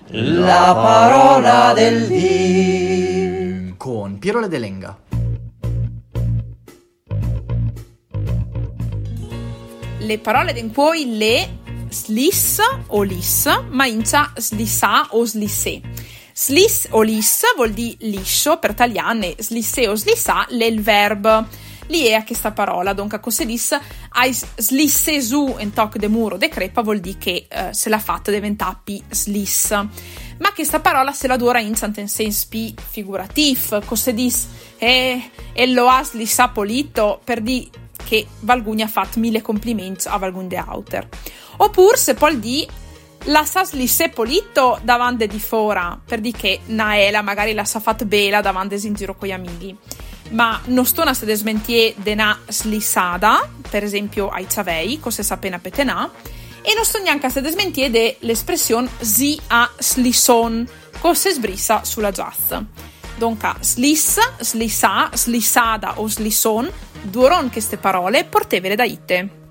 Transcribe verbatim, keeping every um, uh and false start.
La parola del dì con Piero Ledelenga. Le parole in cui le slis o lis, ma incia slissà o slissè. Slis o lis vuol dire liscio per italiane, slissè o slissà l'è il verbo. Lì è a questa parola, dunque se dis hai slisse su in toc de muro de crepa vuol dire che eh, se l'ha fatta diventa pi slis. Ma questa parola se la dura in in senso pi figurativ, cose dis e eh, lo ha slissa polito per dire che valguni ha fatto mille complimenti a valgun de auter. Oppure se poi di la sa slisse polito davanti di fora, per dire che Naela magari la sa fatto bella davanti in giro con gli amici. Ma non sto a se smentie de na slissada, per esempio ai ciavei, cose sapena petenà, e non sto neanche a se smentie de l'espressione si a slisson, cose sbrissa sulla jazz. Dunque, slissa, slissà, slissada o slisson, duron queste parole portevele da ite.